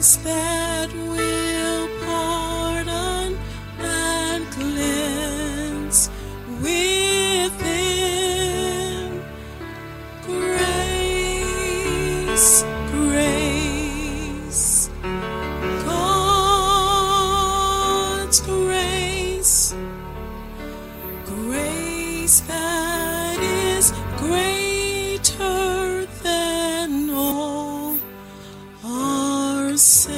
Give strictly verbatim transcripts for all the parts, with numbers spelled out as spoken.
grace that will pardon and cleanse within. Grace, grace, God's grace, grace that is greater than all our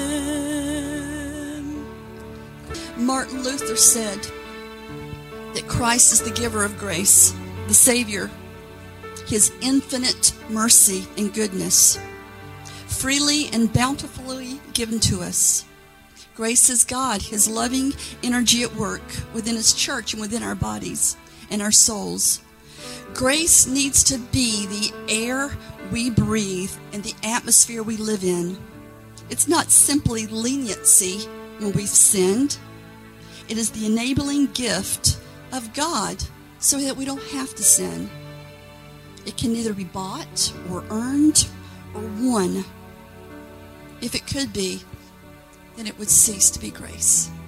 sin. Martin Luther said that Christ is the giver of grace, the Savior, His infinite mercy and goodness, freely and bountifully given to us. Grace is God, His loving energy at work within His church and within our bodies and our souls. Grace needs to be the air we breathe and the atmosphere we live in. It's not simply leniency when we've sinned. It is the enabling gift of God so that we don't have to sin. It can neither be bought or earned or won. If it could be, then it would cease to be grace.